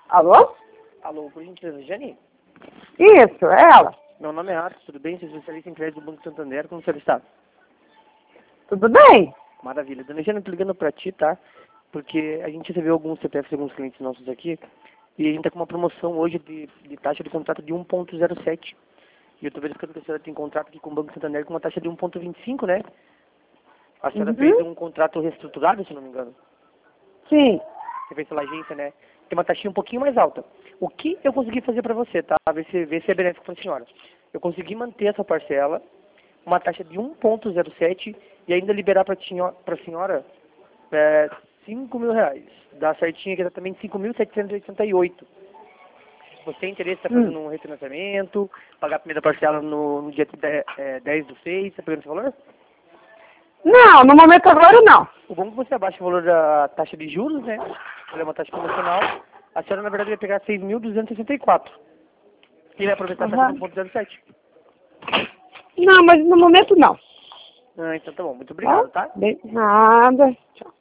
Alô? Alô, por gentileza, Jane? Isso, é ela. Meu nome é Arthur, tudo bem? Sou especialista em crédito do Banco Santander, como o senhor está? Tudo bem? Maravilha. Dona Jane, eu tô ligando pra ti, tá? Porque a gente recebeu alguns CPFs de alguns clientes nossos aqui, e a gente tá com uma promoção hoje de taxa de contrato de 1,07. E eu tô verificando que a senhora tem contrato aqui com o Banco Santander com uma taxa de 1,25, né? A senhora fez um contrato reestruturado, se não me engano. Sim. Você fez pela agência, né? Tem uma taxinha um pouquinho mais alta. O que eu consegui fazer para você, tá? Ver se é benéfico para a senhora. Eu consegui manter essa parcela, uma taxa de 1,07 e ainda liberar para a senhora 5 mil reais. Dá certinho aqui exatamente 5.788. Você tem interesse em estar fazendo um refinanciamento, pagar a primeira parcela no dia 10 do 6, tá pegando esse valor? Não, no momento agora não. O bom é que você abaixa o valor da taxa de juros, né? Ela é uma taxa promocional. A senhora, na verdade, vai pegar 6.264. E vai aproveitar a taxa do 1,07. Não, mas no momento não. Ah, então tá bom. Muito obrigado, tá? Bem, nada. Tchau.